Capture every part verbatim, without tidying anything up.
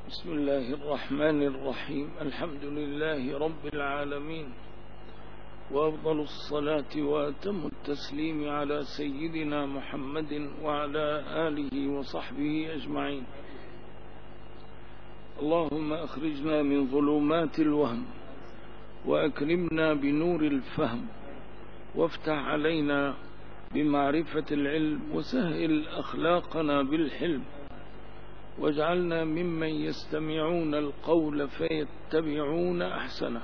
بسم الله الرحمن الرحيم. الحمد لله رب العالمين، وأفضل الصلاة وأتم التسليم على سيدنا محمد وعلى آله وصحبه أجمعين. اللهم أخرجنا من ظلمات الوهم وأكرمنا بنور الفهم، وافتح علينا بمعرفة العلم، وسهل أخلاقنا بالحلم، واجعلنا ممن يستمعون القول فيتبعون أحسنه.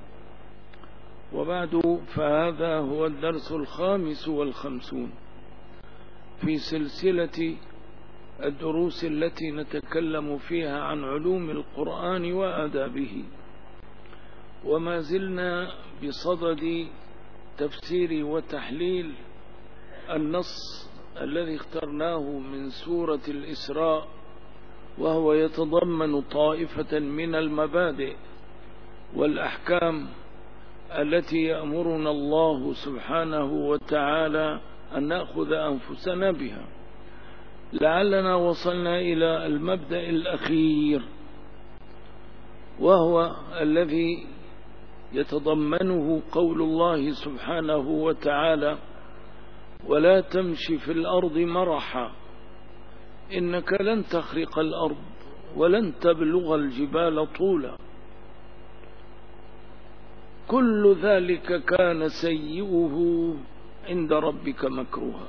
وبعد، فهذا هو الدرس الخامس والخمسون في سلسلة الدروس التي نتكلم فيها عن علوم القرآن وآدابه، وما زلنا بصدد تفسير وتحليل النص الذي اخترناه من سورة الإسراء، وهو يتضمن طائفة من المبادئ والأحكام التي يأمرنا الله سبحانه وتعالى أن نأخذ أنفسنا بها. لعلنا وصلنا إلى المبدأ الأخير، وهو الذي يتضمنه قول الله سبحانه وتعالى: ولا تمشي في الأرض مرحا إنك لن تخرق الأرض ولن تبلغ الجبال طولا. كل ذلك كان سيئه عند ربك مكروها.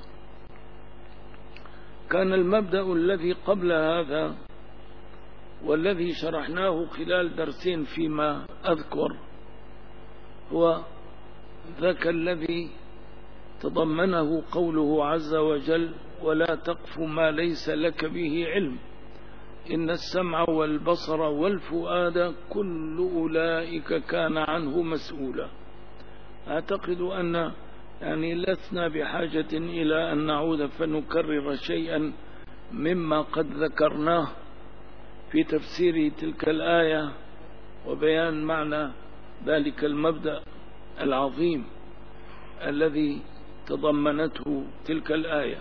كان المبدأ الذي قبل هذا والذي شرحناه خلال درسين فيما أذكر هو ذاك الذي تضمنه قوله عز وجل: ولا تقف ما ليس لك به علم إن السمع والبصر والفؤاد كل أولئك كان عنه مسؤولا. أعتقد أن يعني لسنا بحاجة إلى أن نعود فنكرر شيئا مما قد ذكرناه في تفسير تلك الآية وبيان معنى ذلك المبدأ العظيم الذي تضمنته تلك الآية.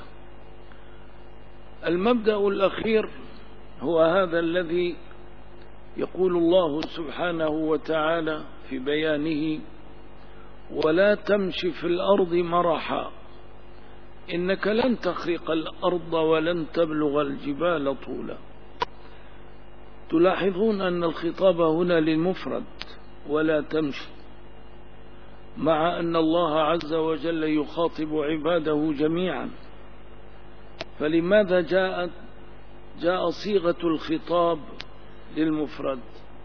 المبدأ الأخير هو هذا الذي يقول الله سبحانه وتعالى في بيانه: ولا تمشي في الأرض مرحا إنك لن تخرق الأرض ولن تبلغ الجبال طولا. تلاحظون أن الخطاب هنا للمفرد، ولا تمشي، مع أن الله عز وجل يخاطب عباده جميعا. فلماذا جاءت جاء صيغة الخطاب للمفرد؟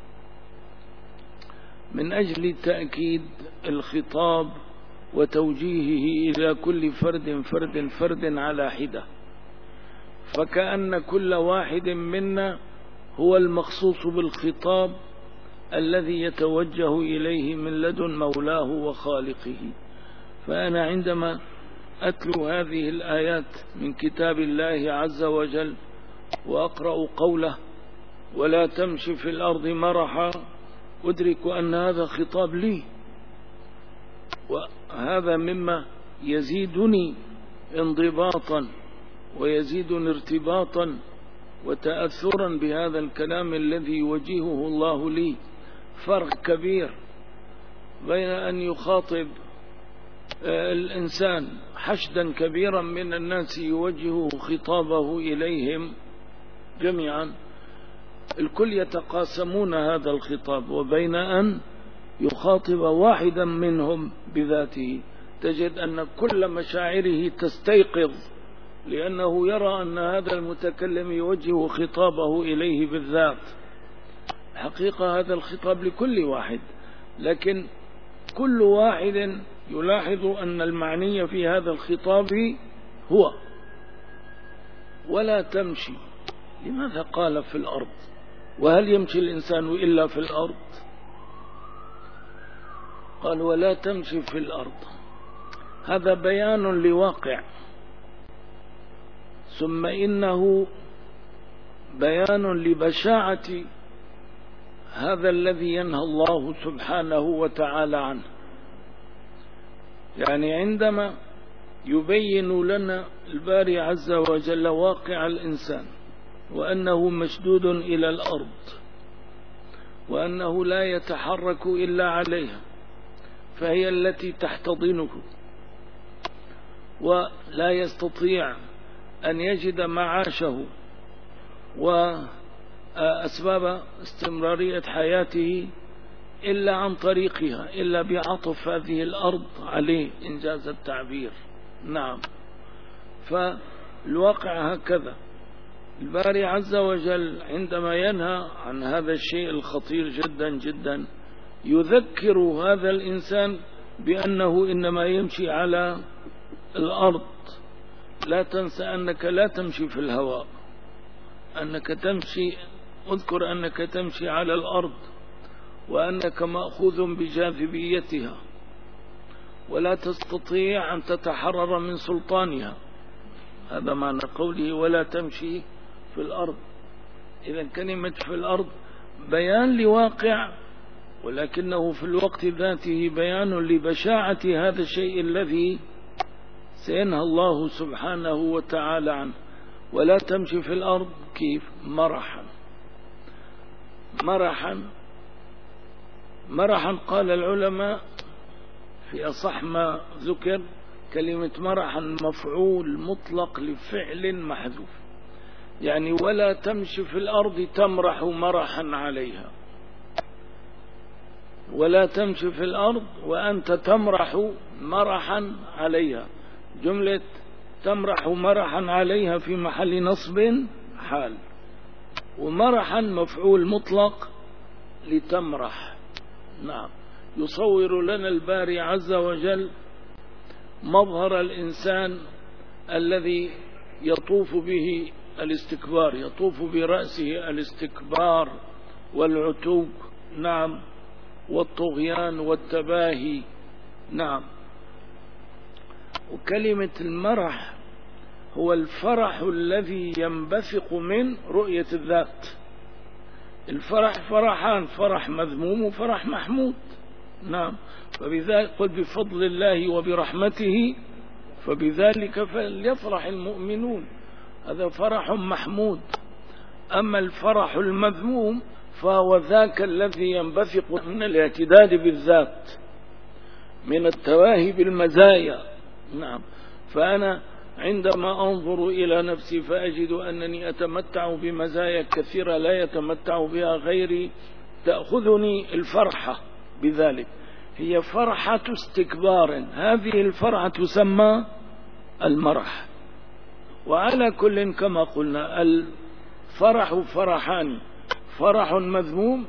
من أجل تأكيد الخطاب وتوجيهه إلى كل فرد فرد فرد على حدة، فكأن كل واحد منا هو المخصوص بالخطاب الذي يتوجه إليه من لدن مولاه وخالقه. فأنا عندما أتلو هذه الآيات من كتاب الله عز وجل وأقرأ قوله: ولا تمشي في الأرض مرحا، أدرك أن هذا خطاب لي، وهذا مما يزيدني انضباطا ويزيدني ارتباطا وتأثرا بهذا الكلام الذي يوجهه الله لي. فرق كبير بين أن يخاطب الإنسان حشدا كبيرا من الناس يوجه خطابه إليهم جميعا، الكل يتقاسمون هذا الخطاب، وبين أن يخاطب واحدا منهم بذاته تجد أن كل مشاعره تستيقظ، لأنه يرى أن هذا المتكلم يوجه خطابه إليه بالذات. حقيقة هذا الخطاب لكل واحد، لكن كل واحد يلاحظ أن المعني في هذا الخطاب هو. ولا تمشي، لماذا قال في الأرض؟ وهل يمشي الإنسان إلا في الأرض؟ قال ولا تمشي في الأرض، هذا بيان لواقع، ثم إنه بيان لبشاعة هذا الذي ينهى الله سبحانه وتعالى عنه. يعني عندما يبين لنا الباري عز وجل واقع الإنسان وأنه مشدود إلى الأرض، وأنه لا يتحرك إلا عليها، فهي التي تحتضنه، ولا يستطيع أن يجد معاشه وأسباب استمرارية حياته إلا عن طريقها، إلا بعطف هذه الأرض عليه إنجاز التعبير. نعم، فالواقع هكذا. الباري عز وجل عندما ينهى عن هذا الشيء الخطير جدا جدا يذكر هذا الإنسان بأنه إنما يمشي على الأرض. لا تنسى أنك لا تمشي في الهواء، أنك تمشي، اذكر أنك تمشي على الأرض، وأنك مأخوذ بجاذبيتها، ولا تستطيع أن تتحرر من سلطانها. هذا معنى قوله ولا تمشي في الأرض. إذا كلمة في الأرض بيان لواقع، ولكنه في الوقت ذاته بيان لبشاعة هذا الشيء الذي سينهى الله سبحانه وتعالى عنه. ولا تمشي في الأرض كيف؟ مرحا مرحا مرحا. قال العلماء في أصح ما ذكر كلمة مرحا مفعول مطلق لفعل محذوف، يعني ولا تمشي في الأرض تمرح مرحا عليها، ولا تمشي في الأرض وأنت تمرح مرحا عليها. جملة تمرح مرحا عليها في محل نصب حال، ومرحا مفعول مطلق لتمرح. نعم، يصور لنا الباري عز وجل مظهر الإنسان الذي يطوف به الاستكبار، يطوف برأسه الاستكبار والعتوب، نعم، والطغيان والتباهي. نعم. وكلمة المرح هو الفرح الذي ينبثق من رؤية الذات. الفرح فرحان، فرح مذموم وفرح محمود. نعم، فبذلك قل بفضل الله وبرحمته فبذلك فليفرح المؤمنون، هذا فرح محمود. أما الفرح المذموم فهو ذاك الذي ينبثق من الاعتداد بالذات، من التواهي بالمزايا. نعم، فأنا عندما أنظر إلى نفسي فأجد أنني أتمتع بمزايا كثيرة لا يتمتع بها غيري، تأخذني الفرحة بذلك. هي فرحة استكبار، هذه الفرحة تسمى المرح. وعلى كل كما قلنا الفرح فرحان، فرح مذموم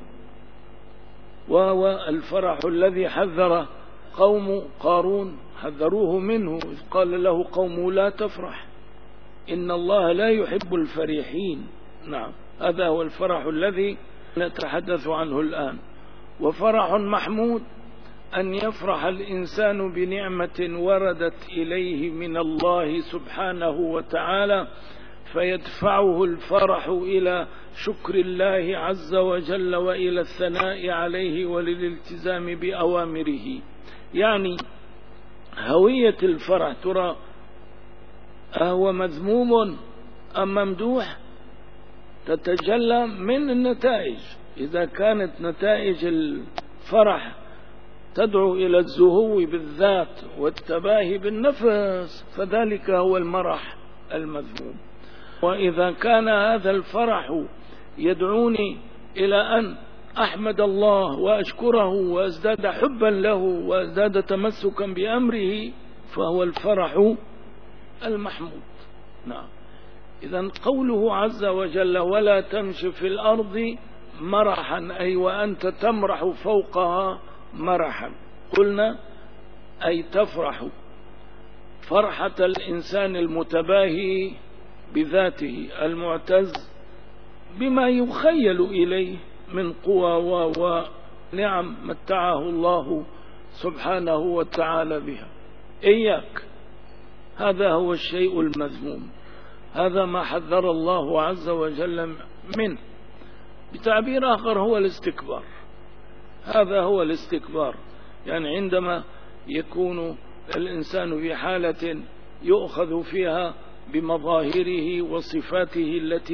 وهو الفرح الذي حذر قوم قارون، حذروه منه إذ قال له قومه لا تفرح إن الله لا يحب الفرحين. نعم، هذا هو الفرح الذي نتحدث عنه الآن. وفرح محمود أن يفرح الإنسان بنعمة وردت إليه من الله سبحانه وتعالى، فيدفعه الفرح إلى شكر الله عز وجل وإلى الثناء عليه وللالتزام بأوامره. يعني هوية الفرح ترى أهو مذموم أم ممدوح؟ تتجلى من النتائج. إذا كانت نتائج الفرح تدعو إلى الزهو بالذات والتباهي بالنفس فذلك هو المرح المذموم. وإذا كان هذا الفرح يدعوني إلى أن أحمد الله وأشكره وأزداد حبا له وأزداد تمسكا بأمره فهو الفرح المحمود. نعم، إذن قوله عز وجل ولا تمشي في الأرض مرحا، أي وأنت تمرح فوقها مرحا. قلنا أي تفرح فرحة الإنسان المتباهي بذاته المعتز بما يخيل إليه من قوى ونعم متعه الله سبحانه وتعالى بها. إياك، هذا هو الشيء المذموم، هذا ما حذر الله عز وجل منه. بتعبير آخر هو الاستكبار، هذا هو الاستكبار. يعني عندما يكون الإنسان في حالة يؤخذ فيها بمظاهره وصفاته التي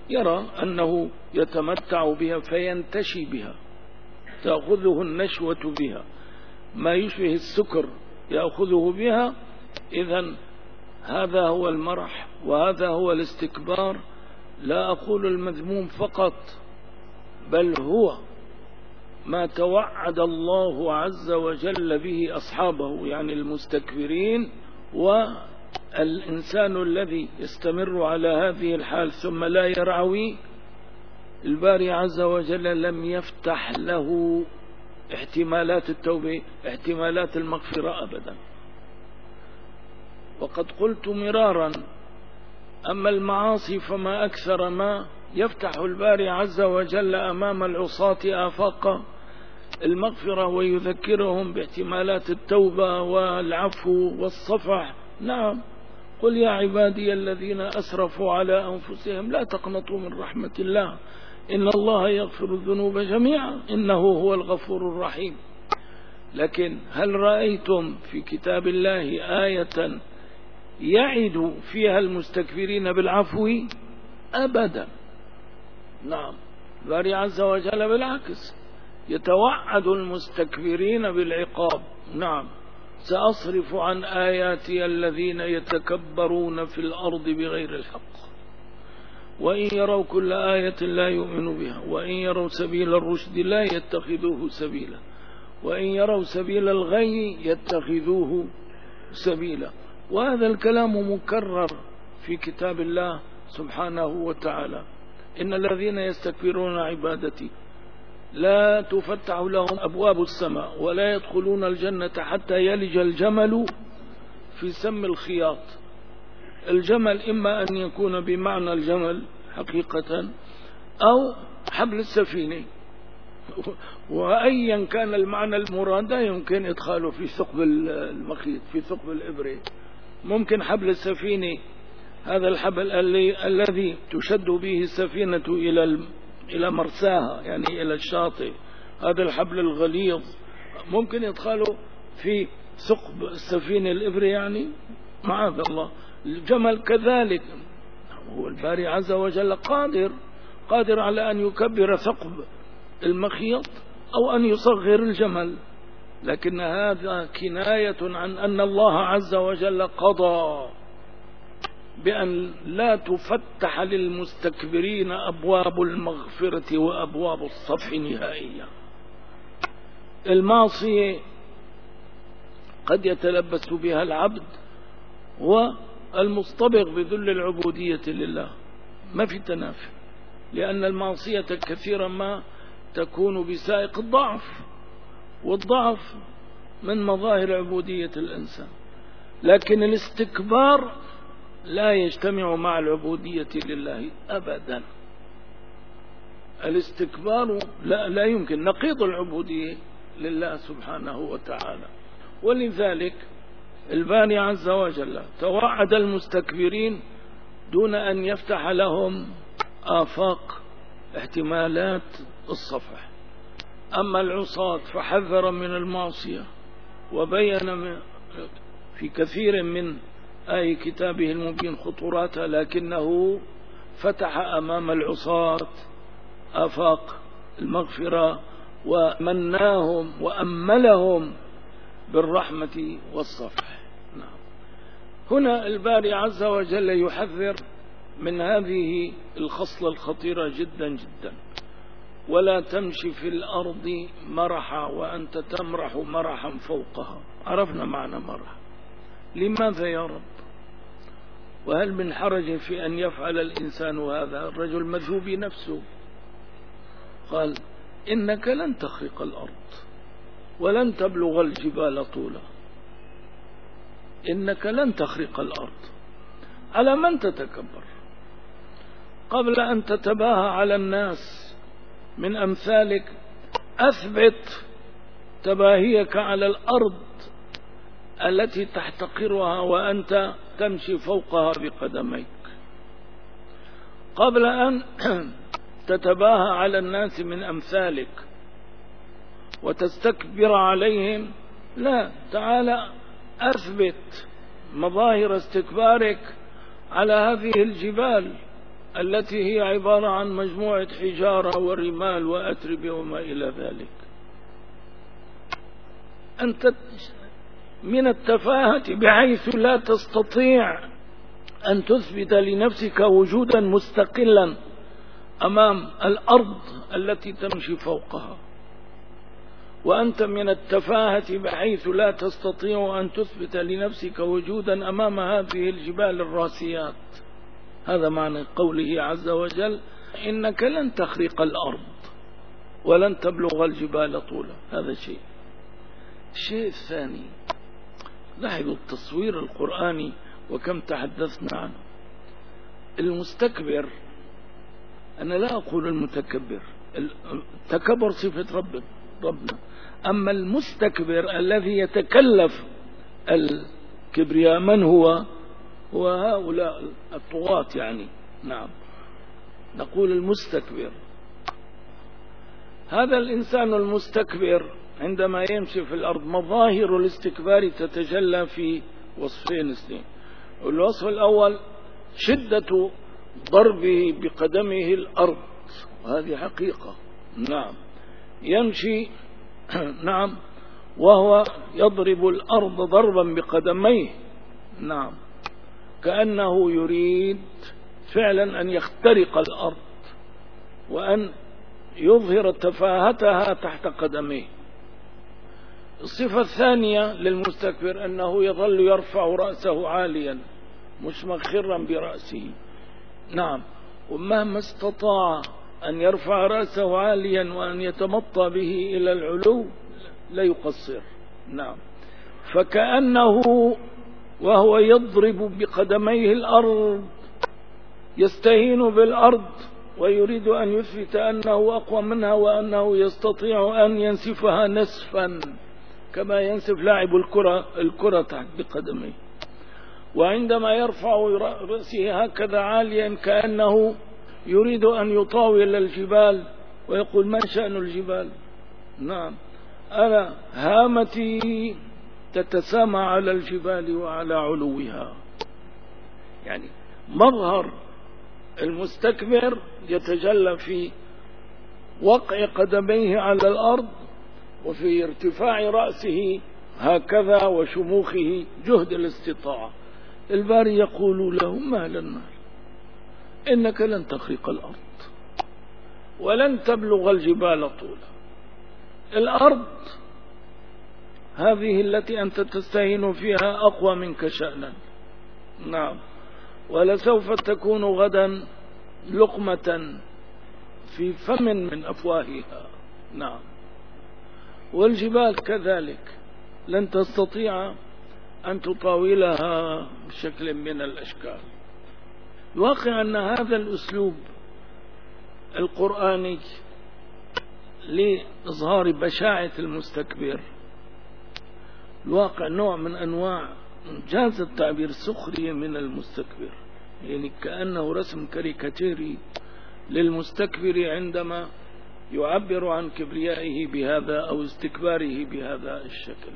يرى أنه يتمتع بها فينتشي بها، تأخذه النشوة بها، ما يشبه السكر يأخذه بها. إذن هذا هو المرح وهذا هو الاستكبار. لا أقول المذموم فقط، بل هو ما توعد الله عز وجل به أصحابه، يعني المستكبرين. والإنسان الذي يستمر على هذه الحال ثم لا يرعوي، الباري عز وجل لم يفتح له احتمالات التوبة، احتمالات المغفرة أبدا. وقد قلت مرارا: أما المعاصي فما أكثر ما يفتح الباري عز وجل أمام العصاة آفاق المغفرة ويذكرهم باحتمالات التوبة والعفو والصفح. نعم، قل يا عبادي الذين أسرفوا على أنفسهم لا تقنطوا من رحمة الله إن الله يغفر الذنوب جميعا إنه هو الغفور الرحيم. لكن هل رأيتم في كتاب الله آية يعد فيها المستكبرين بالعفو؟ أبدا. نعم، الباري عز وجل بالعكس يتوعد المستكبرين بالعقاب. نعم، سأصرف عن آياتي الذين يتكبرون في الأرض بغير الحق وإن يروا كل آية لا يؤمنوا بها وإن يروا سبيل الرشد لا يتخذوه سبيلا وإن يروا سبيل الغي يتخذوه سبيلا. وهذا الكلام مكرر في كتاب الله سبحانه وتعالى: إن الذين يستكبرون عبادتي لا تفتح لهم أبواب السماء ولا يدخلون الجنة حتى يلج الجمل في سم الخياط. الجمل إما أن يكون بمعنى الجمل حقيقة أو حبل السفينة، وأيا كان المعنى المراد يمكن إدخاله في ثقب المخيط، في ثقب الإبرة. ممكن حبل السفينة، هذا الحبل الذي تشد به السفينة إلى إلى مرساها، يعني إلى الشاطئ، هذا الحبل الغليظ ممكن يدخله في ثقب السفينة الإبرة، يعني معاذ الله. الجمل كذلك، هو الباري عز وجل قادر قادر على أن يكبر ثقب المخيط أو أن يصغر الجمل، لكن هذا كناية عن أن الله عز وجل قضى بأن لا تفتح للمستكبرين أبواب المغفرة وأبواب الصفح نهائيا. المعصية قد يتلبس بها العبد والمصطبغ بذل العبودية لله، ما في تنافي، لأن المعصية كثيرا ما تكون بسائق الضعف، والضعف من مظاهر عبودية الإنسان. لكن الاستكبار لا يجتمع مع العبودية لله أبدا. الاستكبار لا, لا يمكن، نقيض العبودية لله سبحانه وتعالى. ولذلك الباري عز وجل توعد المستكبرين دون أن يفتح لهم آفاق احتمالات الصفح. أما العصاة فحذر من المعصية وبين في كثير من آي كتابه المبين خطوراتها، لكنه فتح أمام العصاة آفاق المغفرة ومناهم وأملهم بالرحمة والصفح. نعم. هنا الباري عز وجل يحذر من هذه الخصلة الخطيرة جدا جدا: ولا تمشي في الأرض مرحا وأنت تمرح مرحا فوقها. عرفنا معنى مرح. لماذا يا رب؟ وهل من حرج في أن يفعل الإنسان هذا؟ الرجل مذهوب نفسه. قال: إنك لن تخرق الأرض ولن تبلغ الجبال طولا. إنك لن تخرق الأرض. على من تتكبر؟ قبل أن تتباهى على الناس من أمثالك أثبت تباهيك على الأرض التي تحتقرها وأنت تمشي فوقها بقدميك. قبل أن تتباهى على الناس من أمثالك وتستكبر عليهم، لا، تعالى أثبت مظاهر استكبارك على هذه الجبال التي هي عبارة عن مجموعة حجارة ورمال وأتربة وما إلى ذلك. أنت من التفاهة بحيث لا تستطيع أن تثبت لنفسك وجودا مستقلا أمام الأرض التي تمشي فوقها، وأنت من التفاهة بحيث لا تستطيع أن تثبت لنفسك وجودا أمام هذه الجبال الراسيات. هذا معنى قوله عز وجل: إنك لن تخرق الأرض ولن تبلغ الجبال طولا. هذا شيء. الشيء الثاني، لاحظوا التصوير القرآني وكم تحدثنا عنه. المستكبر، أنا لا أقول المتكبر، التكبر صفة رب ربنا، أما المستكبر الذي يتكلف الكبرياء من هو؟ هو هؤلاء الطغاة يعني. نعم، نقول المستكبر. هذا الإنسان المستكبر عندما يمشي في الأرض مظاهر الاستكبار تتجلى في وصفين اثنين. الوصف الأول شدة ضربه بقدمه الأرض، وهذه حقيقة. نعم، يمشي نعم وهو يضرب الأرض ضربا بقدميه، نعم، كأنه يريد فعلا أن يخترق الأرض وأن يظهر تفاهتها تحت قدميه. الصفة الثانية للمستكبر أنه يظل يرفع رأسه عاليا مش مخرا برأسه، نعم، ومهما استطاع أن يرفع رأسه عاليا وأن يتمطى به إلى العلو لا يقصر. نعم، فكأنه وهو يضرب بقدميه الأرض يستهين بالأرض ويريد أن يثبت أنه أقوى منها وأنه يستطيع أن ينسفها نسفا كما ينسف لاعب الكرة الكرة تحت بقدميه. وعندما يرفع رأسه هكذا عاليا كأنه يريد أن يطاول الجبال ويقول: من شأن الجبال؟ نعم، أنا هامتي تتسامى على الجبال وعلى علوها. يعني مظهر المستكبر يتجلى في وقع قدميه على الأرض وفي ارتفاع رأسه هكذا وشموخه جهد الاستطاعة. الباري يقول له: مال المال، إنك لن تخرق الأرض ولن تبلغ الجبال طولا. الأرض هذه التي أنت تستهين فيها أقوى منك شأنا، نعم، ولسوف تكون غدا لقمة في فم من أفواهها، نعم، والجبال كذلك لن تستطيع أن تطاولها بشكل من الأشكال. الواقع أن هذا الأسلوب القرآني لإظهار بشاعة المستكبر الواقع نوع من أنواع جاز التعبير سخرية من المستكبر، يعني كأنه رسم كاريكاتيري للمستكبر عندما يعبر عن كبريائه بهذا أو استكباره بهذا الشكل.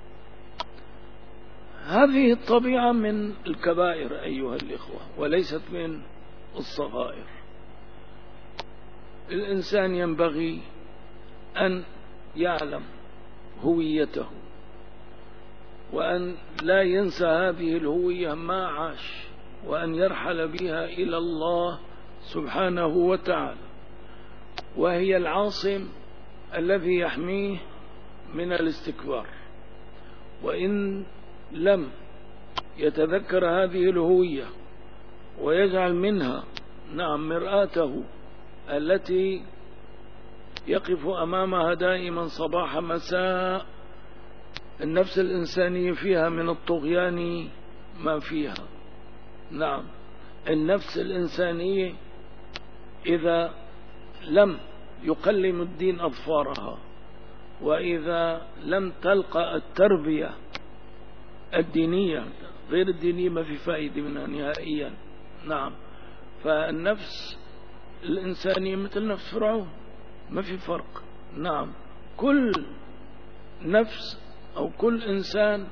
هذه الطبيعة من الكبائر أيها الإخوة وليست من الصغائر. الإنسان ينبغي أن يعلم هويته وأن لا ينسى هذه الهوية ما عاش، وأن يرحل بها إلى الله سبحانه وتعالى، وهي العاصم الذي يحميه من الاستكبار. وإن لم يتذكر هذه الهوية ويجعل منها نعم مرآته التي يقف أمامها دائما صباح مساء، النفس الإنسانية فيها من الطغيان ما فيها. نعم، النفس الإنسانية إذا لم يقلم الدين أظفارها وإذا لم تلقى التربية الدينية، غير الدينية ما في فائدة منها نهائيا. نعم، فالنفس الإنسانية مثل نفس فرعون ما في فرق. نعم، كل نفس أو كل إنسان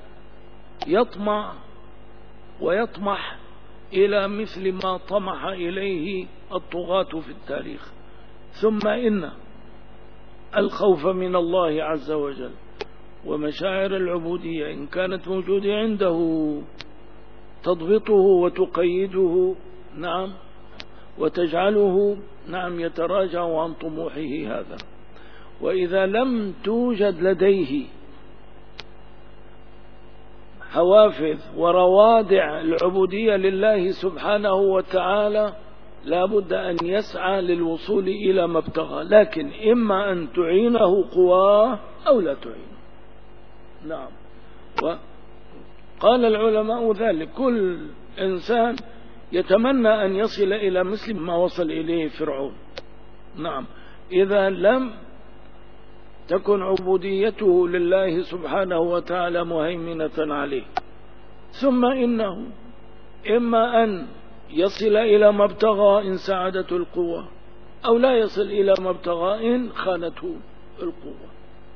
يطمع ويطمح إلى مثل ما طمح إليه الطغاة في التاريخ. ثم إن الخوف من الله عز وجل ومشاعر العبودية إن كانت موجودة عنده تضبطه وتقيده، نعم، وتجعله نعم يتراجع عن طموحه هذا. وإذا لم توجد لديه حوافز وروادع العبودية لله سبحانه وتعالى لا بد أن يسعى للوصول إلى ما ابتغى، لكن إما أن تعينه قواه أو لا تعينه. نعم. وقال العلماء ذلك كل إنسان يتمنى أن يصل إلى مثل ما وصل إليه فرعون. نعم. إذا لم تكن عبوديته لله سبحانه وتعالى مهيمنة عليه، ثم إنه إما أن يصل إلى ما ابتغى إن ساعدته القوة، أو لا يصل إلى ما ابتغى إن خانته القوة.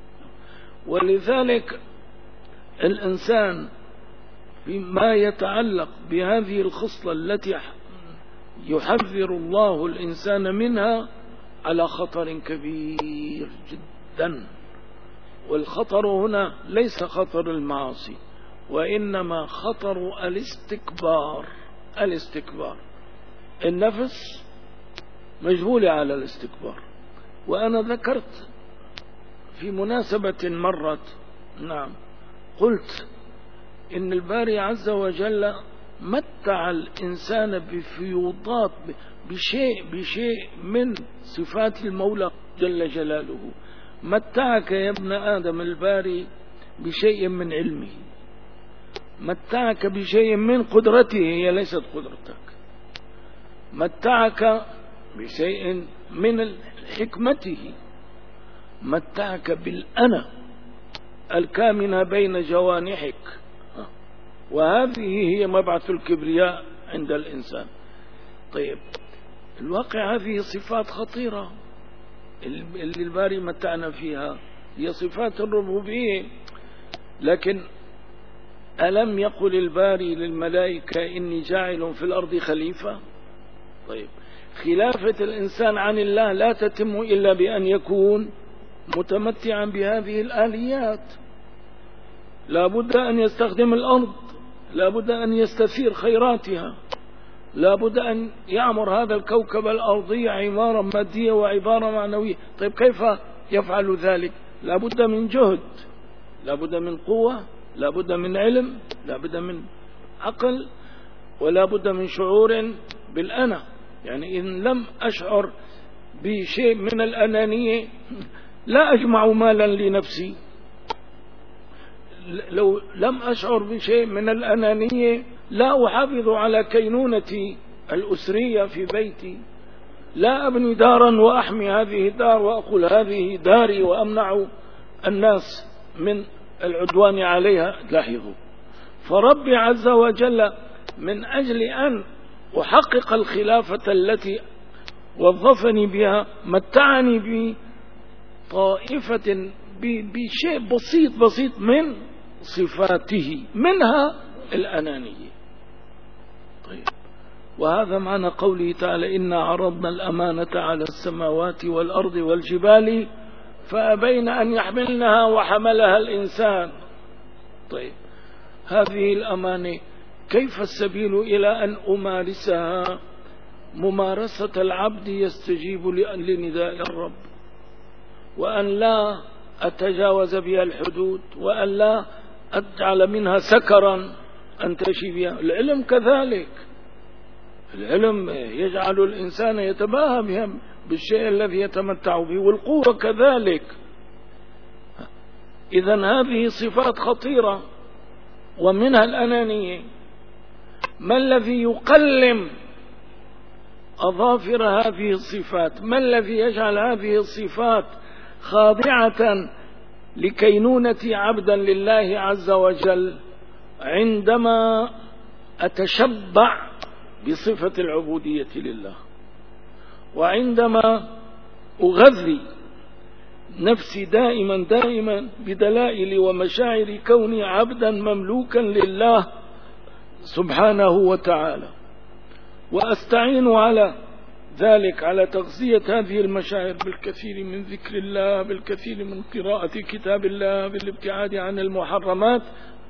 ولذلك الإنسان فيما يتعلق بهذه الخصلة التي يحذر الله الإنسان منها على خطر كبير جدا. والخطر هنا ليس خطر المعاصي، وإنما خطر الاستكبار. الاستكبار النفس مجبولة على الاستكبار. وأنا ذكرت في مناسبة مرت، نعم، قلت إن الباري عز وجل متع الإنسان بفيوضات بشيء بشيء من صفات المولى جل جلاله. متعك يا ابن آدم الباري بشيء من علمه، متعك بشيء من قدرته، هي ليست قدرتك، متعك بشيء من حكمته، متعك بالأنا الكامنة بين جوانحك، وهذه هي مبعث الكبرياء عند الإنسان. طيب الواقع هذه صفات خطيرة اللي الباري متعنا فيها، هي صفات الربوبية. لكن ألم يقل الباري للملائكة إني جاعل في الأرض خليفة؟ طيب خلافة الإنسان عن الله لا تتم إلا بأن يكون متمتعا بهذه الآليات. لا بد أن يستخدم الأرض، لا بد أن يستثير خيراتها، لا بد أن يعمر هذا الكوكب الأرضي عمارة مادية وعبارة معنوية. طيب كيف يفعل ذلك؟ لا بد من جهد، لا بد من قوة، لا بد من علم، لا بد من عقل، ولا بد من شعور بالأنا. يعني إن لم أشعر بشيء من الأنانية لا أجمع مالا لنفسي، لو لم أشعر بشيء من الأنانية لا أحافظ على كينونتي الأسرية في بيتي، لا أبني دارا وأحمي هذه الدار وأقول هذه داري وأمنع الناس من العدوان عليها. لاحظوا، فربي عز وجل من أجل أن أحقق الخلافة التي وظفني بها متعني بطائفة بشيء بسيط بسيط من صفاته، منها الأنانية. طيب وهذا معنى قوله تعالى إنا عرضنا الأمانة على السماوات والأرض والجبال فأبين أن يحملنها وحملها الإنسان. طيب هذه الأمانة كيف السبيل إلى أن أمارسها؟ ممارسة العبد يستجيب لنداء الرب، وأن لا أتجاوز بها الحدود، وأن لا أجعل منها سكرا أنتشي بها. العلم كذلك، العلم يجعل الإنسان يتباهى بها بالشيء الذي يتمتع به، والقوة كذلك. إذن هذه صفات خطيرة ومنها الأنانية. ما الذي يقلم أظافر هذه الصفات؟ ما الذي يجعل هذه الصفات خاضعة لكينونتي عبدا لله عز وجل؟ عندما أتشبع بصفة العبودية لله، وعندما أغذي نفسي دائما دائما بدلائل ومشاعر كوني عبدا مملوكا لله سبحانه وتعالى، وأستعين على ذلك على تغذية هذه المشاعر بالكثير من ذكر الله، بالكثير من قراءة كتاب الله، بالابتعاد عن المحرمات،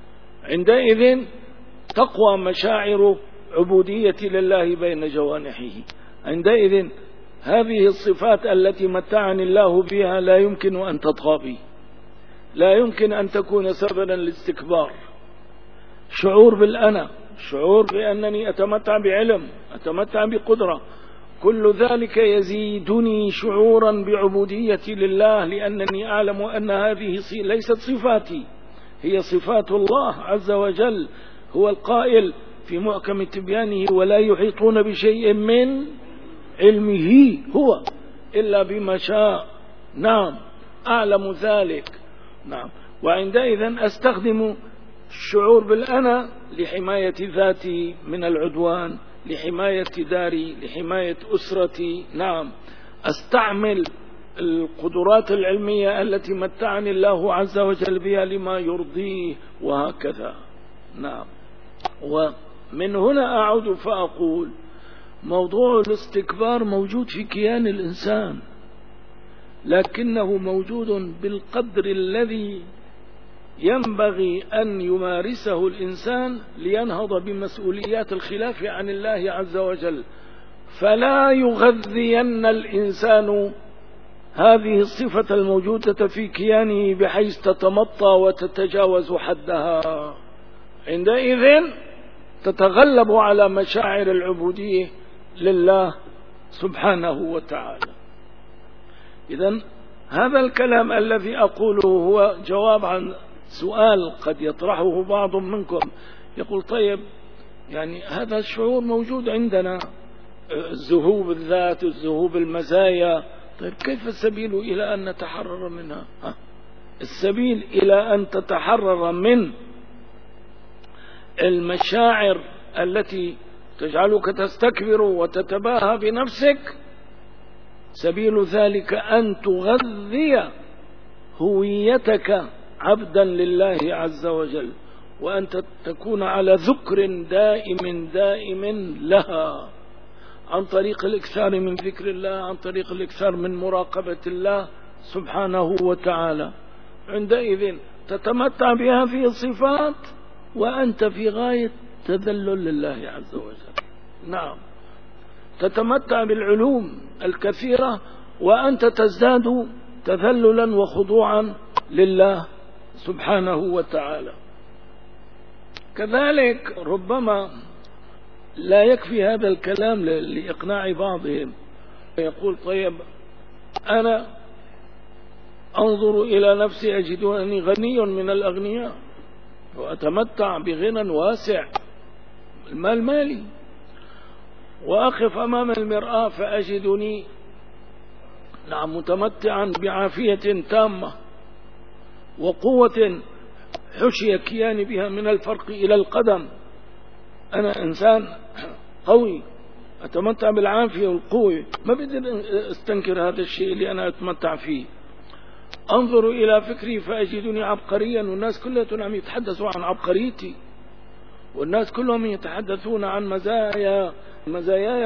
عندئذ تقوى مشاعر عبودية لله بين جوانحه. عندئذ هذه الصفات التي متعني الله بها لا يمكن أن تطغى بي، لا يمكن أن تكون سببا للاستكبار. شعور بالأنا، شعور بأنني أتمتع بعلم، أتمتع بقدرة، كل ذلك يزيدني شعورا بعبوديتي لله، لأنني أعلم أن هذه ليست صفاتي، هي صفات الله عز وجل. هو القائل في محكم تبيانه: ولا يحيطون بشيء من علمه هو إلا بما شاء. نعم، أعلم ذلك. نعم، وعندئذ أستخدم الشعور بالأنا لحماية ذاتي من العدوان، لحماية داري، لحماية أسرتي. نعم، أستعمل القدرات العلمية التي متعني الله عز وجل بها لما يرضيه، وهكذا. نعم، ومن هنا أعود فأقول: موضوع الاستكبار موجود في كيان الإنسان، لكنه موجود بالقدر الذي ينبغي أن يمارسه الإنسان لينهض بمسؤوليات الخلاف عن الله عز وجل. فلا يغذين الإنسان هذه الصفة الموجودة في كيانه بحيث تتمطى وتتجاوز حدها، عندئذ تتغلب على مشاعر العبودية لله سبحانه وتعالى. إذن هذا الكلام الذي أقوله هو جواب عن سؤال قد يطرحه بعض منكم، يقول: طيب، يعني هذا الشعور موجود عندنا، الذهوب الذات، الذهوب المزايا، طيب كيف السبيل إلى أن نتحرر منها؟ ها؟ السبيل إلى أن تتحرر من المشاعر التي تجعلك تستكبر وتتباهى بنفسك، سبيل ذلك أن تغذي هويتك عبدا لله عز وجل، وأن تكون على ذكر دائم دائم لها، عن طريق الإكثار من ذكر الله، عن طريق الإكثار من مراقبة الله سبحانه وتعالى. عندئذ تتمتع بهذه الصفات وأنت في غاية تذلل لله عز وجل. نعم، تتمتع بالعلوم الكثيرة وأنت تزداد تذللا وخضوعا لله سبحانه وتعالى. كذلك ربما لا يكفي هذا الكلام لإقناع بعضهم، يقول: طيب، أنا أنظر إلى نفسي أجد أني غني من الأغنياء وأتمتع بغنى واسع، المال مالي، وأقف أمام المرآة فأجدني نعم متمتعا بعافية تامة وقوة حشي كياني بها من الفرق إلى القدم. أنا إنسان قوي أتمتع بالعافية والقوة، ما بدي استنكر هذا الشيء اللي أنا أتمتع فيه. أنظر إلى فكري فأجدني عبقريا، والناس كلهم عم يتحدثوا عن عبقريتي، والناس كلهم يتحدثون عن مزايا مزاياي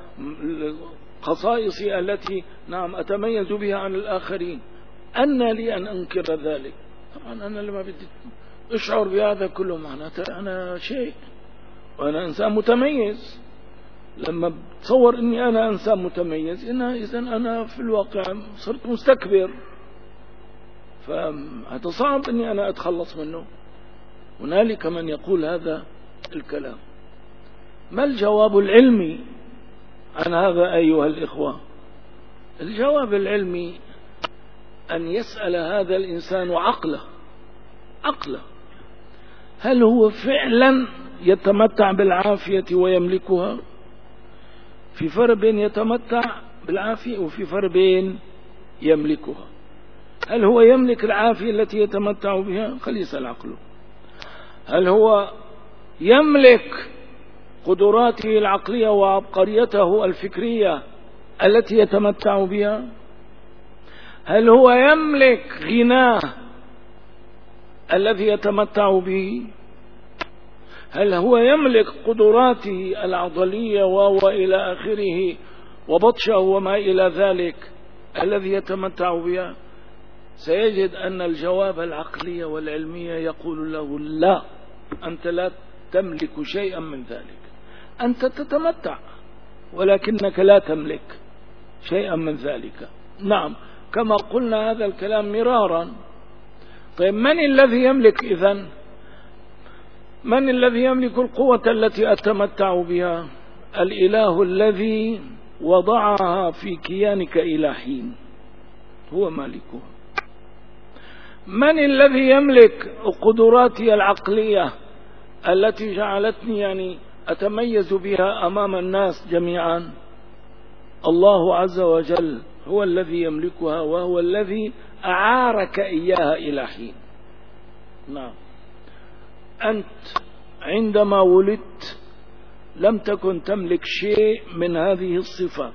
وخصائصي التي نعم أتميز بها عن الآخرين. أنا لي أن أنكر ذلك؟ طبعا أنا لما بدي أشعر بهذا كله معناته أنا شيء، وأنا إنسان متميز. لما بتصور أني أنا إنسان متميز، إنها إذن أنا في الواقع صرت مستكبر، فهذا صعب أني أنا أتخلص منه. هنالك من يقول هذا الكلام. ما الجواب العلمي عن هذا أيها الإخوة؟ الجواب العلمي أن يسأل هذا الإنسان عقله عقله هل هو فعلا يتمتع بالعافية ويملكها؟ في فرق بين يتمتع بالعافية وفي فرق بين يملكها. هل هو يملك العافية التي يتمتع بها؟ خليه يسأل عقله. هل هو يملك قدراته العقلية وعبقريته الفكرية التي يتمتع بها؟ هل هو يملك غناه الذي يتمتع به؟ هل هو يملك قدراته العضلية وإلى آخره وبطشه وما إلى ذلك الذي يتمتع بها، سيجد أن الجواب العقلي والعلمية يقول له لا، أنت لا تملك شيئا من ذلك، أنت تتمتع ولكنك لا تملك شيئا من ذلك. نعم، كما قلنا هذا الكلام مرارا. طيب من الذي يملك إذن؟ من الذي يملك القوة التي أتمتع بها؟ الإله الذي وضعها في كيانك إلى حين، هو مالكه. من الذي يملك قدراتي العقلية التي جعلتني يعني أتميز بها أمام الناس جميعا؟ الله عز وجل هو الذي يملكها، وهو الذي أعارك إياها إلى حين. نعم، أنت عندما ولدت لم تكن تملك شيء من هذه الصفات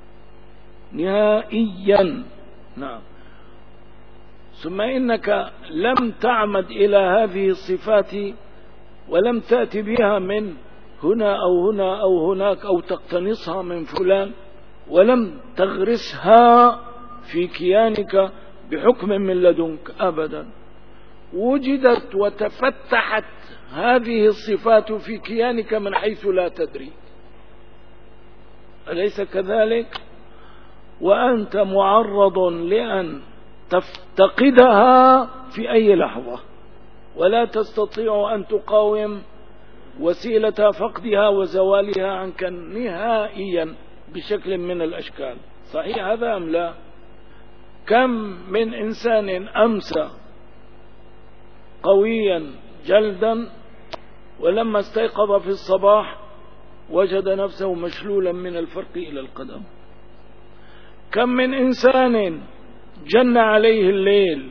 نهائيا. نعم، ثم إنك لم تعمد إلى هذه الصفات ولم تأتي بها من هنا أو هنا أو هناك أو تقتنصها من فلان، ولم تغرسها في كيانك بحكم من لدنك أبدا. وجدت وتفتحت هذه الصفات في كيانك من حيث لا تدري، أليس كذلك؟ وأنت معرض لأن تفتقدها في أي لحظة، ولا تستطيع أن تقاوم وسيلة فقدها وزوالها عنك نهائيا بشكل من الأشكال. صحيح هذا أم لا؟ كم من إنسان أمسى قويا جلدا، ولما استيقظ في الصباح وجد نفسه مشلولا من الفرق إلى القدم. كم من إنسان جن عليه الليل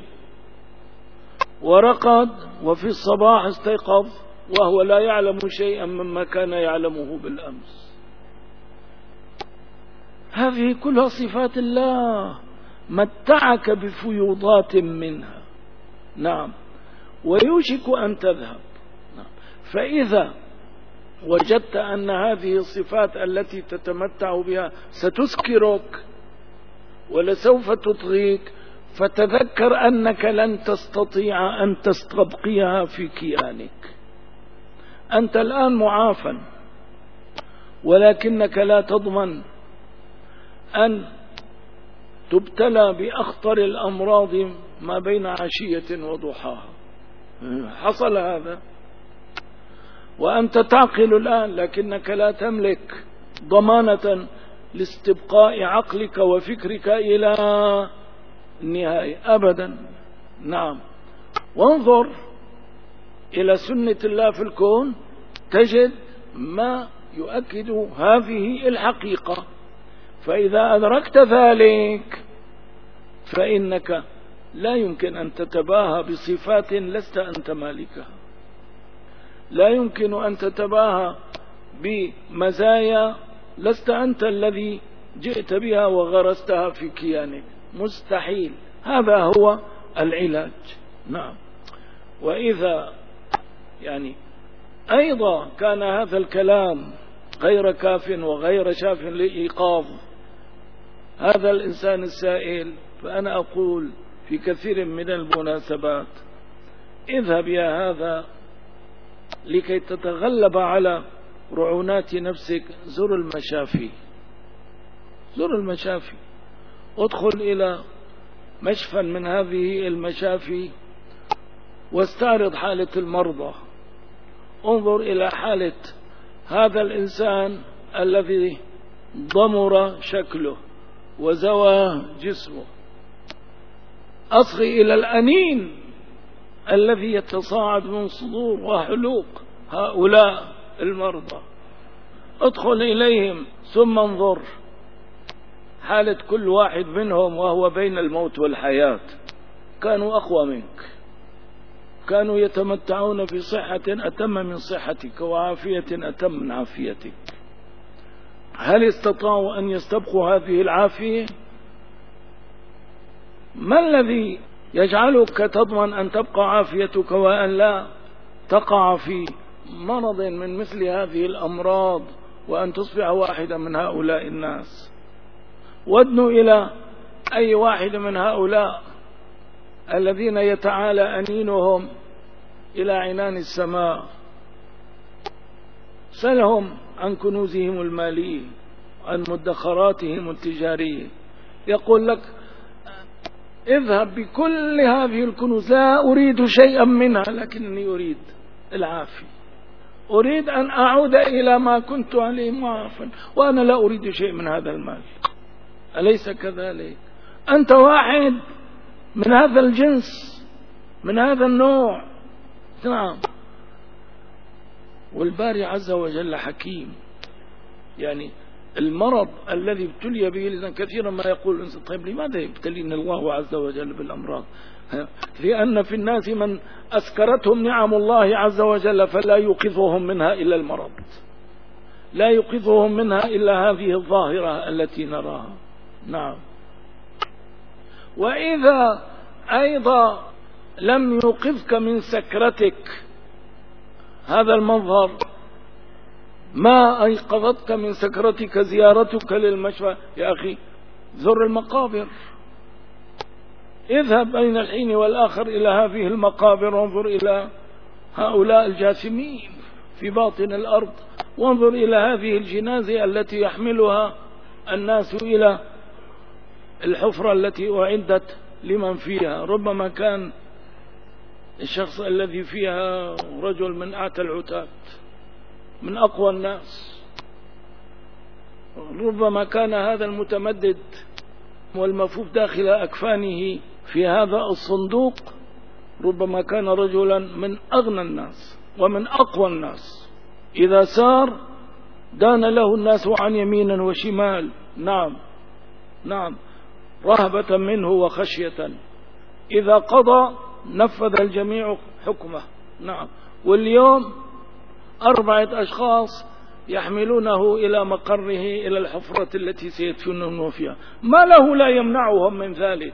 ورقد وفي الصباح استيقظ وهو لا يعلم شيئا مما كان يعلمه بالأمس. هذه كلها صفات الله متعك بفيوضات منها. نعم، ويوشك أن تذهب. نعم. فإذا وجدت أن هذه الصفات التي تتمتع بها ستسكرك ولسوف تطغيك، فتذكر أنك لن تستطيع أن تستبقيها في كيانك. أنت الآن معافى، ولكنك لا تضمن أن تبتلى بأخطر الأمراض ما بين عشية وضحاها. حصل هذا وأنت تعقل الآن، لكنك لا تملك ضمانة لاستبقاء عقلك وفكرك إلى النهاية أبدا. نعم، وانظر إلى سنة الله في الكون تجد ما يؤكد هذه الحقيقة. فإذا أدركت ذلك فإنك لا يمكن أن تتباهى بصفات لست أنت مالكها، لا يمكن أن تتباهى بمزايا لست أنت الذي جئت بها وغرستها في كيانك، مستحيل. هذا هو العلاج. نعم. وإذا يعني أيضا كان هذا الكلام غير كاف وغير شاف لإيقاظ هذا الإنسان السائل، فأنا أقول في كثير من المناسبات اذهب يا هذا لكي تتغلب على رعونات نفسك، زر المشافي، زر المشافي، ادخل إلى مشفى من هذه المشافي واستعرض حالة المرضى، انظر إلى حالة هذا الإنسان الذي ضمر شكله وزوى جسمه، أصغي إلى الأنين الذي يتصاعد من صدور وحلوق هؤلاء المرضى، ادخل إليهم ثم انظر حالة كل واحد منهم وهو بين الموت والحياة. كانوا أقوى منك، كانوا يتمتعون بصحة أتم من صحتك وعافية أتم من عافيتك. هل استطاعوا أن يستبقوا هذه العافية؟ ما الذي يجعلك تضمن أن تبقى عافيتك وأن لا تقع في مرض من مثل هذه الأمراض وأن تصبح واحدا من هؤلاء الناس؟ وادنوا إلى أي واحد من هؤلاء الذين يتعالى أنينهم إلى عنان السماء، سلهم عن كنوزهم المالية، عن مدخراتهم التجارية، يقول لك اذهب بكل هذه الكنوز، لا أريد شيئا منها لكنني أريد العافية، أريد أن أعود إلى ما كنت عليه معافا، وأنا لا أريد شيء من هذا المال. أليس كذلك؟ أنت واحد من هذا الجنس، من هذا النوع. نعم. والباري عز وجل حكيم، يعني المرض الذي ابتلي به الإنسان كثيرا ما يقول الإنسان طيب لماذا يبتلينا الله عز وجل بالأمراض؟ لأن في الناس من أسكرتهم نعم الله عز وجل فلا يوقظهم منها إلا المرض، لا يوقظهم منها إلا هذه الظاهرة التي نراها. نعم. وإذا أيضا لم يوقظك من سكرتك هذا المنظر، ما أيقظتك من سكرتك زيارتك للمشفى، يا أخي زر المقابر، اذهب بين الحين والآخر إلى هذه المقابر وانظر إلى هؤلاء الجاثمين في باطن الأرض، وانظر إلى هذه الجنازة التي يحملها الناس إلى الحفرة التي أعدت لمن فيها. ربما كان الشخص الذي فيها رجل من أعتى العتاة، من أقوى الناس. ربما كان هذا المتمدد والمفوف داخل أكفانه في هذا الصندوق ربما كان رجلا من أغنى الناس ومن أقوى الناس، إذا سار دان له الناس عن يمين وشمال. نعم نعم، رهبة منه وخشية. إذا قضى نفذ الجميع حكمه. نعم. واليوم أربعة أشخاص يحملونه إلى مقره، إلى الحفرة التي سيدفنونه فيها. ما له لا يمنعهم من ذلك؟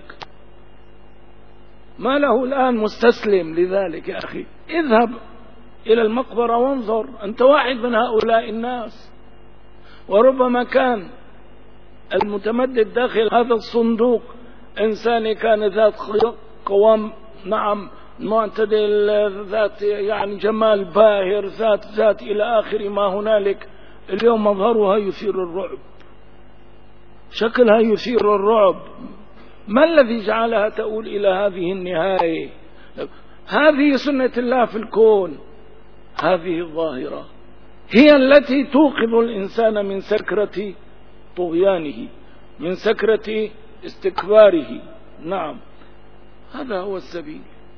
ما له الآن مستسلم لذلك؟ يا أخي اذهب إلى المقبرة وانظر، أنت واحد من هؤلاء الناس. وربما كان المتمدد داخل هذا الصندوق إنسان كان ذات قوام، نعم، معتدل، ذات يعني جمال باهر، ذات ذات إلى آخر ما هنالك. اليوم مظهرها يثير الرعب، شكلها يثير الرعب. ما الذي جعلها تؤول إلى هذه النهاية؟ هذه سنة الله في الكون. هذه الظاهرة هي التي توقظ الإنسان من سكرة طغيانه، من سكرة استكباره. نعم، هذا هو السبيل.